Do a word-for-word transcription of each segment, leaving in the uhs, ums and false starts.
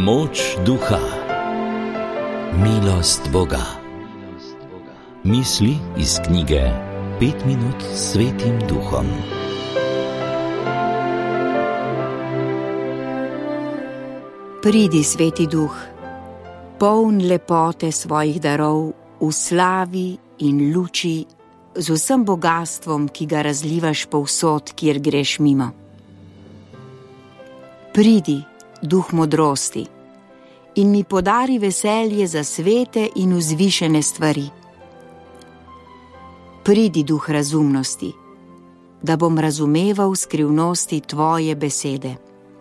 Moč duha, milost Boga. Misli iz knjige Pet minut s Svetim Duhom. Pridi, Sveti Duh, poln lepote svojih darov, v slavi in luči, z vsem bogastvom, ki ga razlivaš povsod, kjer greš mimo. Pridi, Duh modrosti, in mi podari veselje za svete in vzvišene stvari. Pridi, Duh razumnosti, da bom razumeval skrivnosti tvoje besede.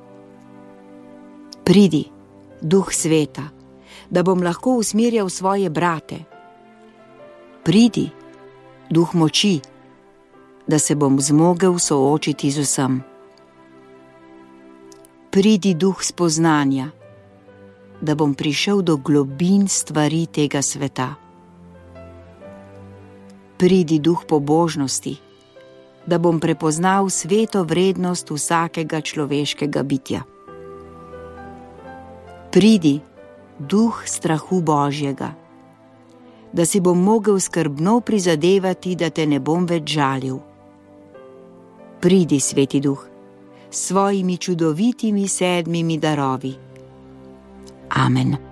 Pridi, Duh sveta, da bom lahko usmerjal svoje brate. Pridi, Duh moči, da se bom zmogel soočiti z vsem. Pridi, Duh spoznanja, da bom prišel do globin stvari tega sveta. Pridi, Duh pobožnosti, da bom prepoznal sveto vrednost vsakega človeškega bitja. Pridi, Duh strahu Božjega, da si bom mogel skrbno prizadevati, da te ne bom več žalil. Pridi, Sveti Duh, s svojimi čudovitimi sedmimi darovi. Amen.